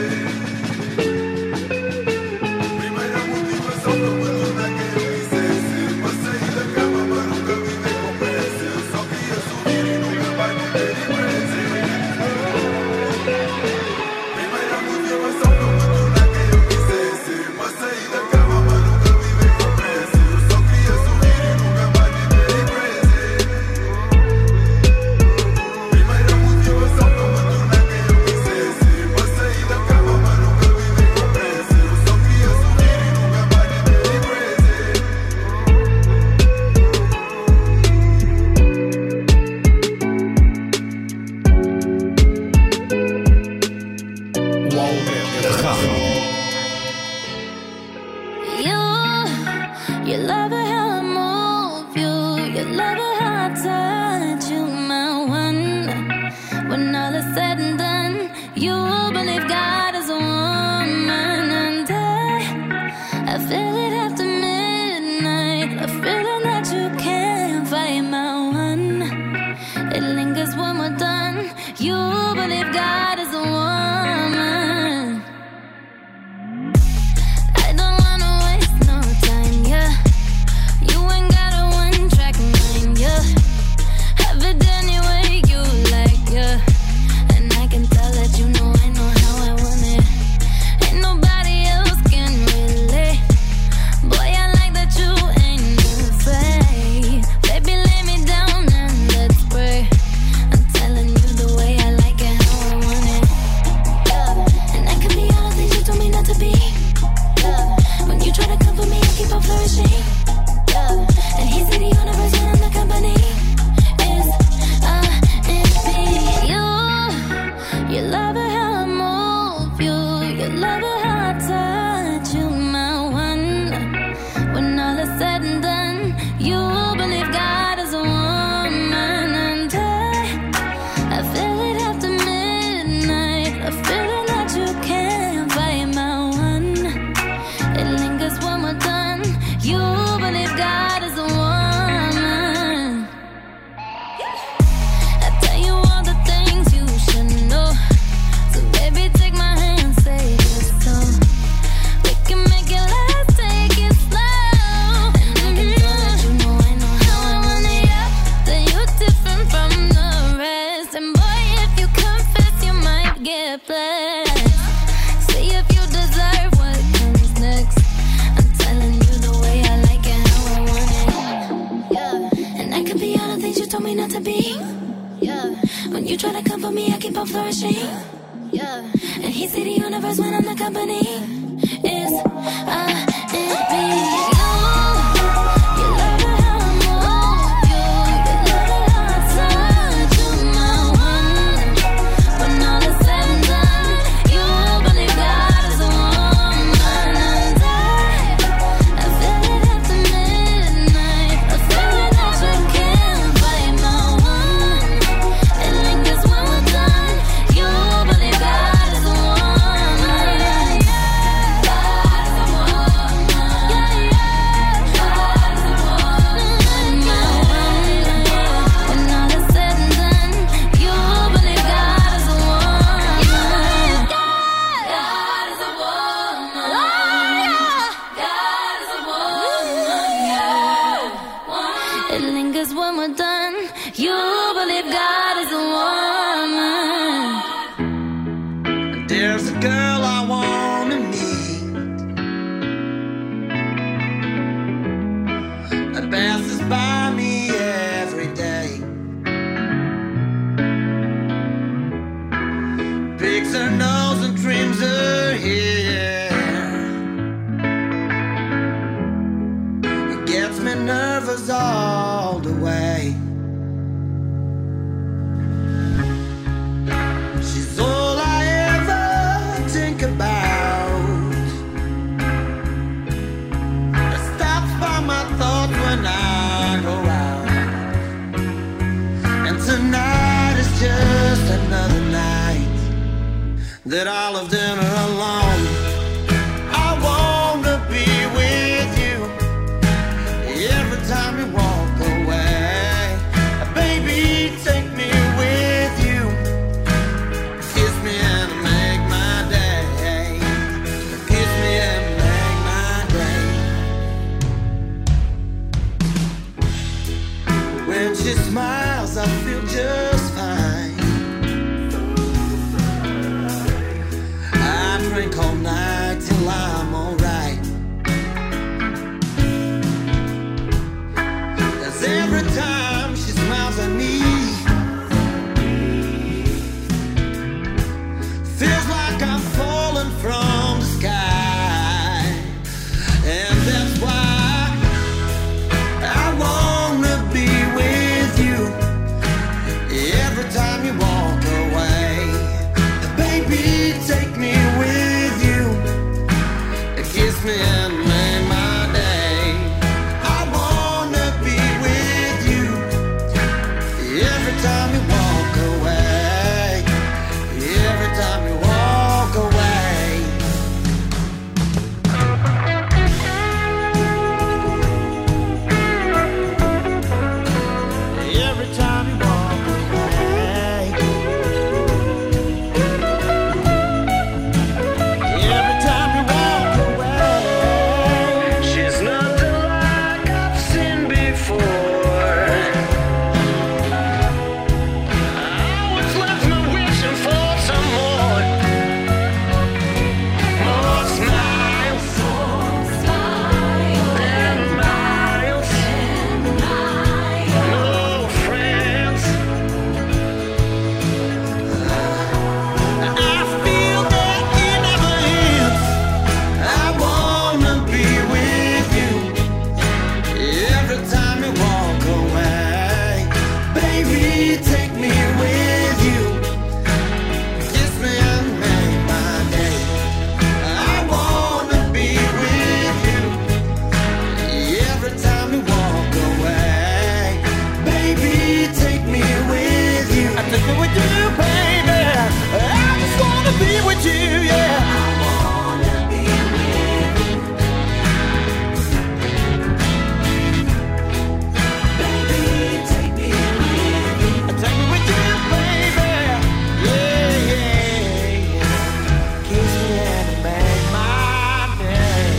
Primeira motivação para me tornar quem eu quiser ser. Para sair da cama mas nunca viver com pressa. Eu só queria sorrir e nunca mais viver depressa. Primeira motivação para me tornar quem eu quiser ser. Para sair da cama mas nunca viver com pressa. Eu só queria sorrir e nunca mais viver depressa. Primeira motivação para me tornar quem eu quiser ser. Para sair da cama mas nunca viver com pressa. Eu só queria sorrir e nunca mais viver depressa. You, you love it how I move you. You love it how I touch you, my one. When all is said and done, you believe God is a woman, and I, I feel it after midnight. A feeling that you can't fight, my one. It lingers when we're done. I'm flourishing. Yeah. And he see the universe when I'm the company. It's I and me. There's a girl I wanna meet that passes by me every day. Picks her nose and trims her hair. It gets me nervous all the way. She's all I ever think about. It stops by my thoughts when I go out. And tonight is just another night that all of them are alone. I wanna be with you every time you walk away. Baby, take me with you. Kiss me and make my day. Kiss me and make my day. When she smiles, I feel just fine. I drink all night till I'm alright. 'Cause every time she smiles at me, feels like I'm falling from the sky. And that's why I wanna be with you every time you walk away. Baby, take me with you. Kiss me and make my day. I wanna be with you every time you walk away. Every time you walk away. Every time you walk away. Every time you walk away. She's nothing like I've seen before. I was left me wishing for some more. More smiles. And miles. No friends. I feel that it never ends. I wanna be with you every time you walk away. Baby, take me with you. Kiss me and make my day. I wanna be with you every time you walk away. Baby, take me with you. I take me with you, baby. I just wanna be with you, yeah. I wanna be with you. Baby, take me with you. I take me with you, baby. Yeah, yeah, yeah. Kiss me and make my day.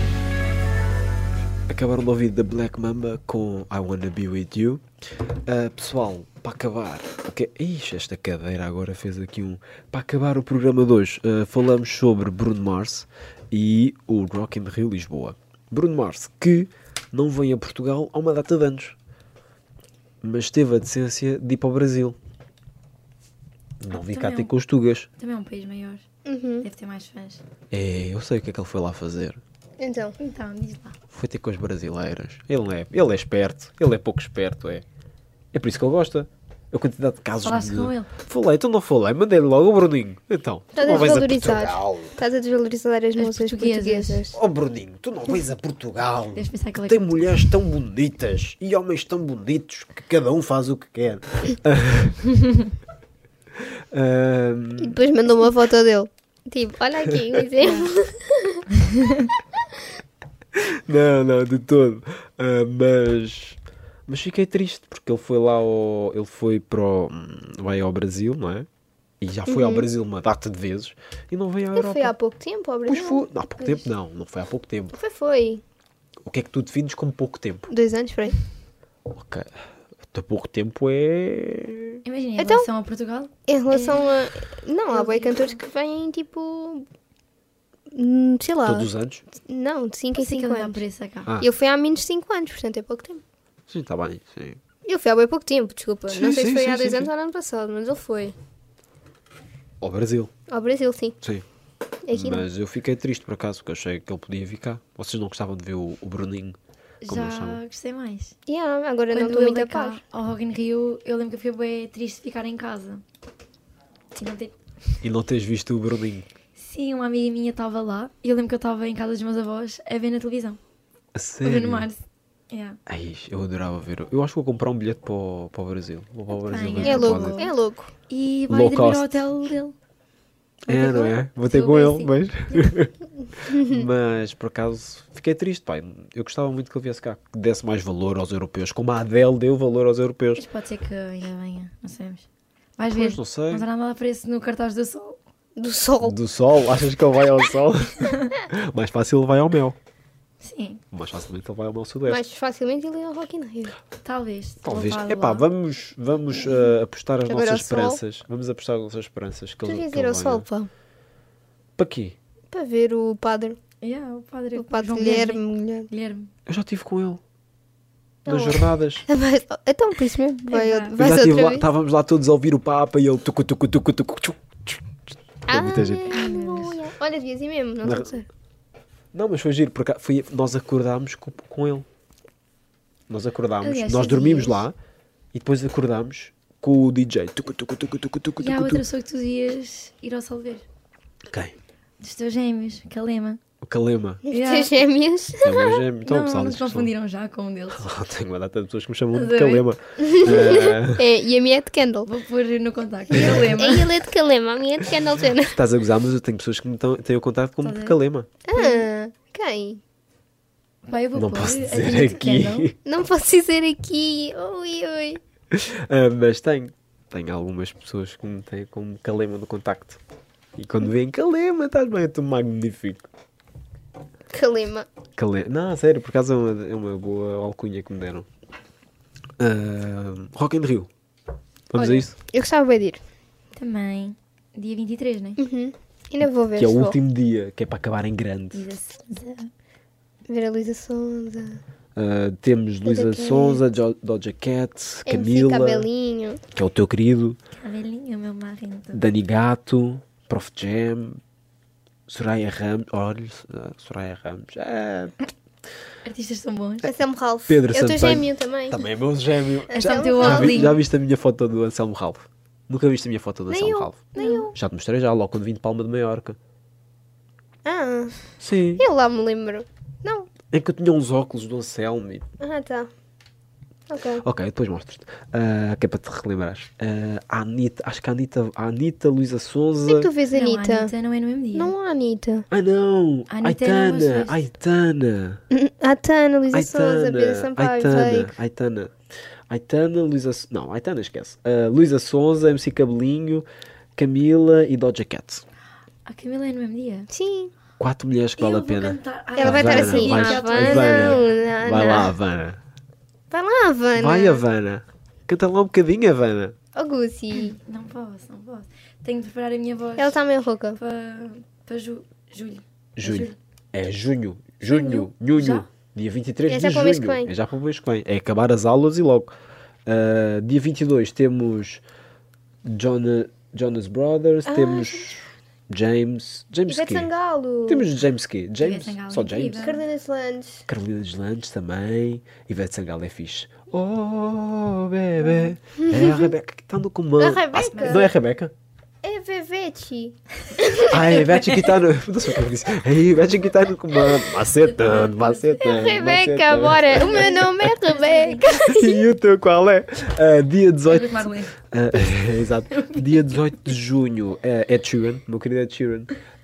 Acabaram de ouvir The Black Mamba com I Wanna Be With You. Uh, pessoal, para acabar, okay. Ixi, esta cadeira agora fez aqui um. Para acabar o programa de hoje, uh, falamos sobre Bruno Mars e o Rock in Rio Lisboa. Bruno Mars, que não vem a Portugal há uma data de anos, mas teve a decência de ir para o Brasil. Não vim cá Também é ter um- com os Tugas. Também é um país maior. Uhum. Deve ter mais fãs. É, eu sei o que é que ele foi lá fazer. Então. Então, diz lá. Foi ter com as brasileiras. Ele não é, ele é esperto. Ele é pouco esperto, é. É por isso que ele gosta. A quantidade de casos Falaste de... com ele? Falei, então não falei. Mandei-lhe logo o Bruninho. Então, tu Estás a não vais a desvalorizar. Portugal. Estás a desvalorizar as moças portuguesas. Oh Bruninho, tu não vais a Portugal. Deves pensar que ele é Tem como tu. mulheres tão bonitas e homens tão bonitos que cada um faz o que quer. Ahm, E depois mandou uma foto dele. Tipo, olha aqui, um exemplo. não, não, de todo. Ah, mas, mas fiquei triste porque ele foi lá ao, ele foi para o, vai ao Brasil, não é? E já foi ao Uhum. Brasil uma data de vezes e não veio à Ele Europa. foi há pouco tempo ao Pois Brasil. foi. Não, há pouco Pois. tempo não, não foi há pouco tempo. Foi, foi. O que é que tu defines como pouco tempo? Dois anos, foi. Ok. Até pouco tempo é... Imagina, em Então- relação a Portugal. Em relação é- a... Não, há boi cantores que vêm, tipo... hum, Sei lá. Todos os anos? Não, de cinco em Pode ser que cinco ele dá anos. por isso cá. Ah. Eu fui há menos de cinco anos, portanto é pouco tempo. Sim, está bem. Sim. Eu fui há bem pouco tempo, desculpa. Sim, não sei sim, se foi sim, há dois sim, anos sim. ou no ano passado, mas ele foi. Ao Brasil. Ao Brasil, sim. Sim. Aqui não. Mas eu fiquei triste por acaso, porque achei que ele podia vir cá. Vocês não gostavam de ver o, o Bruninho? Como eles Já chamam? gostei mais. Yeah, agora não Quando estou ele muito a veio cá par. ao Rock in Rio, eu lembro que eu fui bem triste de ficar em casa. E não ter... E não tens visto o Bruninho? Sim, uma amiga minha estava lá e eu lembro que eu estava em casa dos meus avós a ver na televisão. A A ver sério? no Mars. Yeah. Ai, eu adorava ver. Eu acho que vou comprar um bilhete para o, para o Brasil. Vou para o Brasil. ver É o louco, propósito. é louco. E vai Low dormir cost. ao hotel dele. É, não é? Vou ter Sou com bem ele, assim. mas... mas por acaso fiquei triste, pai. Eu gostava muito que ele viesse cá, que desse mais valor aos europeus, como a Adele deu valor aos europeus. Mas pode ser que ainda venha, não sabemos. Vais Pois, ver. não sei. Não terá nada para esse no cartaz do sol. Do sol. Do sol? Achas que ele vai ao sol? Mais fácil ele vai ao mel. Sim. Mais facilmente ele vai ao mel sudeste. Mais facilmente ele ia ao Rock in Rio. Talvez. Talvez. levado Epá, lá. vamos, vamos uh, apostar as Agora nossas ao sol. esperanças. Vamos apostar as nossas esperanças. Que Tu ele, devias que ir ele ao sol, venha. pá. Para quê? Para ver o padre. Yeah, o padre, O padre João Guilherme. Guilherme. Guilherme. Eu já estive com ele. Não. Nas jornadas. Mas- Então, por isso mesmo, vai, É, vá. Eu vais já outra estive lá, vez. estávamos lá todos a ouvir o Papa e ele tucu tucu tucu tucu tucu. Foi muita gente. Aleluia. Olha, devias ir mesmo, não Não. estou a dizer. Não, mas foi giro, porque foi, nós acordámos com, com ele. Nós acordámos, Aliás, nós dormimos sabias? lá e depois acordámos com o D J. Tucu, tucu, tucu, tucu, tucu, E há tucu, outra tucu. pessoa que tu ias ir ao sol ver. Quem? Dos teus gêmeos, Calema. O Calema. Yeah. Teus gêmeos. É o meu gêmeo. Então, não, pessoal, não diz se que são- confundiram já com um deles. Tenho uma data de pessoas que me chamam de Estás a ver? Calema. Eh, É, e a minha é de Kendall. Vou pôr no contacto. Calema. É, ele é de Calema, a minha é de Kendall Jenner. Estás a gozar, mas eu tenho pessoas que me tão- têm o contato como Estás de a ver? Calema. Ah, quem? Pai, eu vou Não pôr posso a dizer minha de aqui. Kendall. Não posso dizer aqui. Ui, ui. Ah, mas tenho. Tenho algumas pessoas que me têm como Calema no contacto. E quando vêm Calema, estás bem, eu estou magnífico. Calema. Calema. Não, sério, por acaso é uma, é uma boa alcunha que me deram. Ah, Rock in Rio. Vamos Olha, a isso? Eu gostava bem de ir. Também. Dia vinte e três, não é? Uhum. Ainda vou ver. Que é o se vou. último dia, que é para acabar em grande. Luísa Sonza. Ver a Luísa Sonza. Ah, temos Doja Luísa Cat. Sonza, Jo- Doja Cat, M C Camila, Cabelinho. que é o teu querido, Cabelinho, meu marido. Dani Gato, Prof Jam, Soraya Ramos, olha, ah, Soraya Ramos, ah, Artistas são bons. Anselmo Ralph. Pedro é o teu Sampaio. gêmeo também. Também é meu gêmeo. Anselmo teu Já, vi- Alvin. já viste a minha foto do Anselmo Ralph? Nunca viste a minha foto do Nem Anselmo eu, Ralph? nem eu. Já te mostrei já, logo quando vim de Palma de Maiorca. Ah, Sim. eu lá me lembro. Não. É que eu tinha uns óculos do Anselmo. e- Ah, tá. Ok. Ok, depois mostro-te. Ah, que é para te relembrares. Ah, a Anitta, acho que a Anitta, a Anitta, Luísa Sonza. Onde é que tu vês a Não, Anitta? a Anitta não é no mesmo dia. Não há Anitta. Ah não! A Anitta era umas Aitana! vezes. Aitana! A Tana, Luísa Sonza, Pedro Aitana! Sampaio, Aitana! veio. Aitana! Aitana, Luísa... Não, Aitana esquece. Ah, Luísa Sonza, M C Cabelinho, Camila e Doja Cat. A Camila é no mesmo dia? Sim. Quatro mulheres que Eu vale a vou pena. cantar. Ai, Ela vai estar Havana, assim. vais- Havana, Havana. Havana. Vai lá, Havana. Vai lá, Havana. Vai, Havana. Canta lá um bocadinho, Havana. Oh, Gussi. Não posso, não posso. Tenho de preparar a minha voz. Ela está meio rouca. Para, para ju, julho. Julho. É junho. Junho. Junho. Junho. Já? Dia vinte e três É de já para o mês junho. que vem. É já para o mês que vem. É acabar as aulas e logo. Ah, dia vinte e dois temos John, Jonas Brothers, Ah, temos James. James Ivete quê? Sangalo. Temos James quê? James? Ivete Sangalo Só é James? incrível. Carolina Deslandes. Carolina Deslandes também. Ivete Sangalo é fixe. Oh, bebê. É a Rebeca que está no comando. A Rebeca? Ah, não é a Rebeca? É Vevete. Ah, é a Ivete que está no. Não sei o que eu disse. É a Ivete que está no comando. Macetando, macetando. Rebeca, macetando. bora. O meu nome é Rebeca. E o teu qual é? Uh, dia dezoito. Rebeca Marlene. Uh, exato. Dia dezoito de junho é Ed Sheeran, meu querido Ed Sheeran.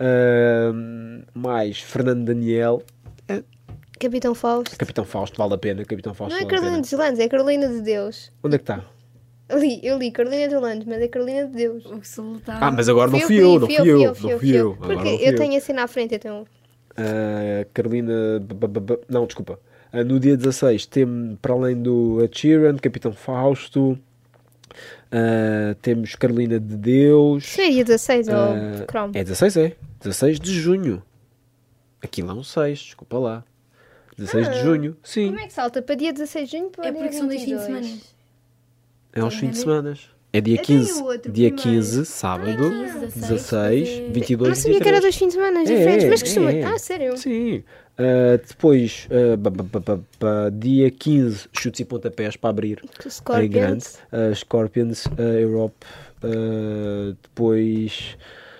Uh, mais Fernando Daniel. Capitão Fausto. Capitão Fausto, vale a pena. Capitão Fausto, Não é vale a Carolina pena. Deslandes, é Carolina de Deus. Onde é que está? Eu li, eu li Carolina Deslandes, mas é Carolina de Deus. O Sul está. Ah, mas agora não Fui fui que eu, li, não fui fui eu, eu, fui eu, não fui fui eu. eu. Agora Porque não fui eu eu. tenho assim na frente, então. Uh, Carolina. b- b- b- Não, desculpa. Uh, no dia dezasseis, temos, para além do Ed Sheeran, Capitão Fausto, uh, temos Carolina de Deus. Isso é dia dezasseis, ou Uh, Chrome? É dezasseis, é. dezasseis de junho. Aquilo é um seis, desculpa lá. dezasseis de Ah, junho, sim. Como é que salta para dia dezasseis de junho para É dia porque são dois fins de vinte e dois? semana. É aos fins de semana. É dia Eu tenho quinze. o outro Dia primeiro. quinze, sábado. quinze, dezasseis, vinte e dois, Não sabia que era dois fins de semana diferentes, É, mas costuma. é. Ah, sério? Sim. Uh, depois, uh, ba- ba- ba- ba- ba- dia quinze, chutes e pontapés para abrir. Scorpions. Em grande. Uh, Scorpions, uh, Europe. Uh, depois,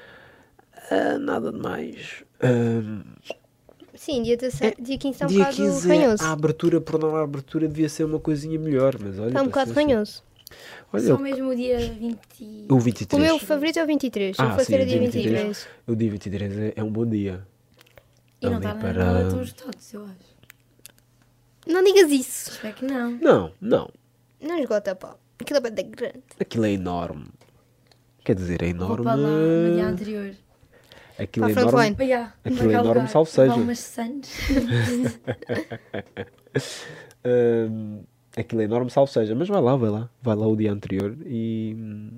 uh, nada de mais. Uh, Sim, dia, dezasseis, dia quinze está um dia bocado quinze é ranhoso. a abertura, por não a abertura, devia ser uma coisinha melhor. Mas olha, Está um bocado paciência. ranhoso. Olha, Só eu- mesmo o dia vinte. o vinte e O três. meu favorito é o vinte e três. Se Ah, eu fosse sim, era o dia dia vinte e três. O dia vinte e três é, é um bom dia. E não Ali está para- nada tão esgotados, eu acho. Não digas isso. Espero que não. Não, não. Não esgota, pá. Aquilo é bem grande. Aquilo é enorme. Quer dizer, é Vou enorme. para lá no dia anterior. Aquilo é Para a enorme. frontline. Yeah, Aquilo é naquele enorme, lugar. salve seja. Levar umas sandes. Hum, aquilo é enorme, salve seja. Mas vai lá, vai lá. Vai lá o dia anterior e.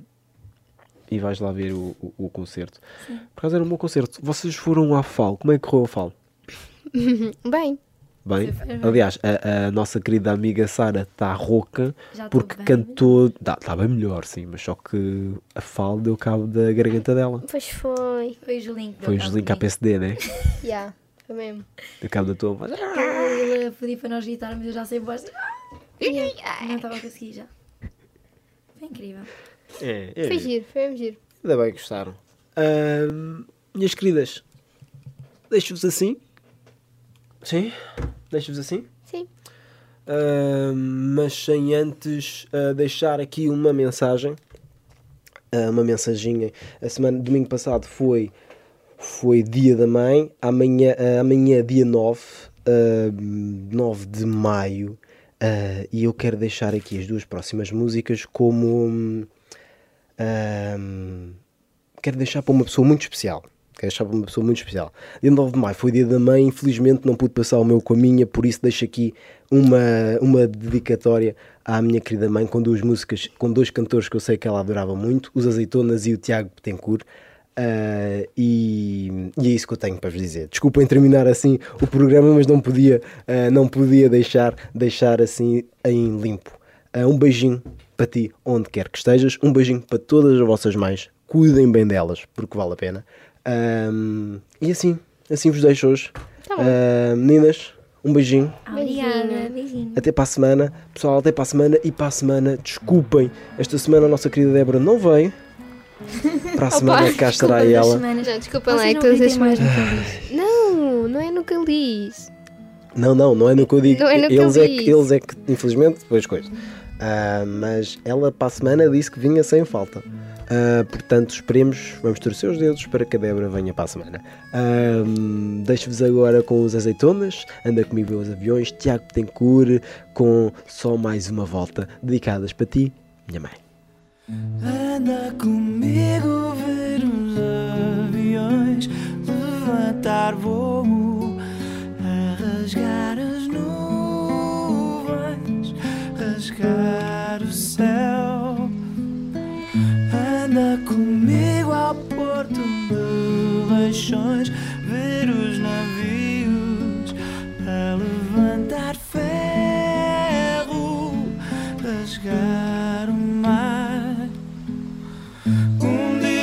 E vais lá ver o, o, o concerto. Sim. Por causa era um bom concerto. Vocês foram à F A L. Como é que correu a F A L? Bem. Bem, Sim, foi bem. aliás, a, a nossa querida amiga Sara está rouca Já estou porque bem cantou. Está bem melhor, sim, mas só que a F A L deu cabo da garganta dela. Pois foi. Foi o Julinho que deu Foi o cabo Julinho de mim. K P S D, né? Yeah, foi mesmo. Deu cabo da tua voz. Ele, ele pediu para nós gritar, mas eu já sei voz. Não estava a conseguir já. Foi incrível. É, é. Foi giro, foi mesmo giro. Ainda bem que gostaram. Ahm, minhas queridas, deixo-vos assim. Sim? Deixo-vos assim? Sim. Ahm, mas sem antes ah, deixar aqui uma mensagem. Ah, uma mensaginha. A semana, domingo passado foi, foi dia da mãe. Amanhã, ah, amanhã dia nove. ah, nove de maio. ah, e eu quero deixar aqui as duas próximas músicas como... hum, Ahm, quero deixar para uma pessoa muito especial. Quero deixar para uma pessoa muito especial. Dia nove de maio foi dia da mãe. Infelizmente não pude passar o meu com a minha, por isso deixo aqui uma, uma dedicatória à minha querida mãe com duas músicas, com dois cantores que eu sei que ela adorava muito, os Azeitonas e o Tiago Betancourt. Uh, e, e é isso que eu tenho para vos dizer. Desculpem terminar assim o programa, mas não podia, uh, não podia deixar, deixar assim em limpo. Uh, um beijinho para ti, onde quer que estejas. Um beijinho para todas as vossas mães. Cuidem bem delas, porque vale a pena. Um, e assim, assim vos deixo hoje. Tá bom. Uh, meninas, um beijinho. Obrigada, beijinho. Até para a semana. Pessoal, até para a semana. E para a semana, desculpem, esta semana a nossa querida Débora não veio. Para a semana cá estará ela. Não, desculpa Vocês lá, é não que todas as acreditem mais semanas. no Não, não é no Caliz. Não, não, não é no que eu digo. Não é no que eles, eu é disse. que, eles é que, infelizmente, depois coisa. Ah, mas ela para a semana disse que vinha sem falta. Ah, portanto, esperemos, vamos torcer os dedos para que a Débora venha para a semana. Ah, deixo-vos agora com os Azeitonas, Anda Comigo Ver os Aviões, Tiago Betancourt, com Só Mais Uma Volta, dedicadas para ti, minha mãe. Anda comigo ver os aviões levantar voo, a rasgar as nuvens, rasgar o céu. Anda comigo ao porto de Leixões, ver os navios a levantar ferro, rasgar o mar. Um dia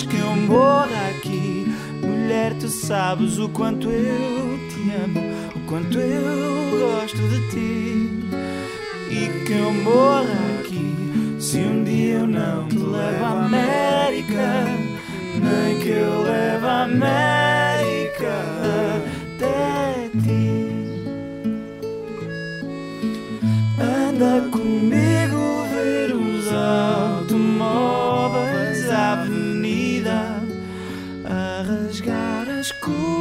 que eu morra aqui. Mulher, tu sabes o quanto eu te amo, o quanto eu gosto de ti. E que eu morra aqui se um dia eu não te levo à América, nem que eu leve a América até ti. Anda comigo ver os automóveis à avenida, a rasgar as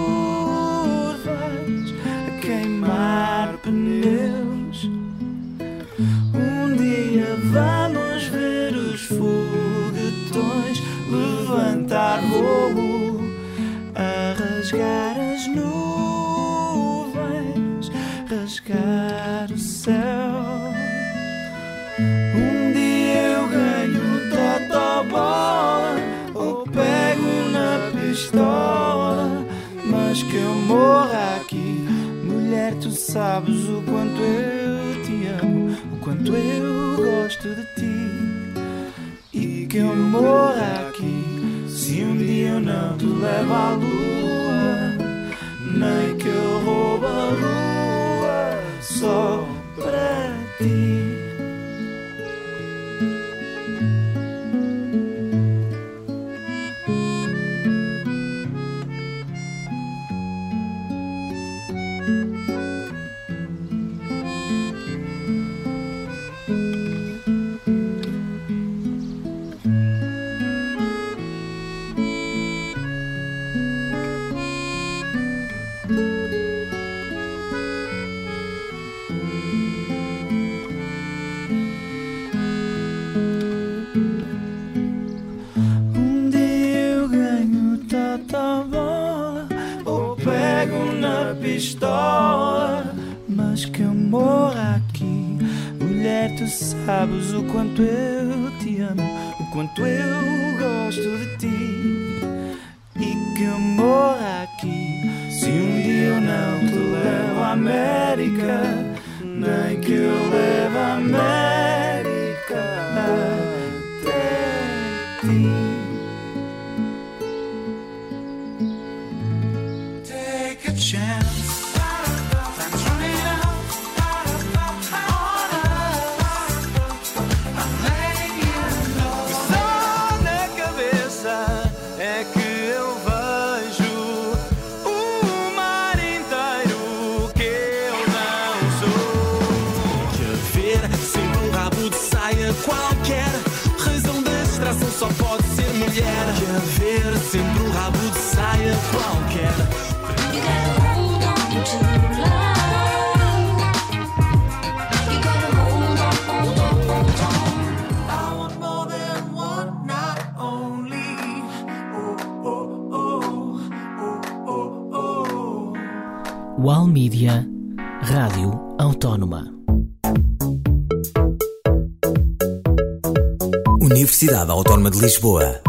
curvas, a queimar pneus. Um dia vamos ver os foguetões levantar voo, a rasgar as nuvens, rasgar o céu. Um dia eu ganho totobola ou pego na pistola, mas que eu morra aqui. Mulher, tu sabes o quanto eu te amo, o quanto eu gosto de ti. E que eu morra aqui se um dia eu não te levo à lua, nem que eu roubo a lua só para ti. Mas que eu morra aqui. Mulher, tu sabes o quanto eu te amo, o quanto eu gosto de ti. E que eu morra aqui se um dia eu não te levo à América, nem que eu leve a América até ti. Take a chance. Só pode ser mulher. Quer haver sempre um rabo de saia qualquer. You gotta hold on to love. You gotta hold on, hold on, hold on. I want more than one, not only. Oh, oh, oh, oh, oh, oh. Wall Media, Rádio Autónoma. Universidade Autónoma de Lisboa.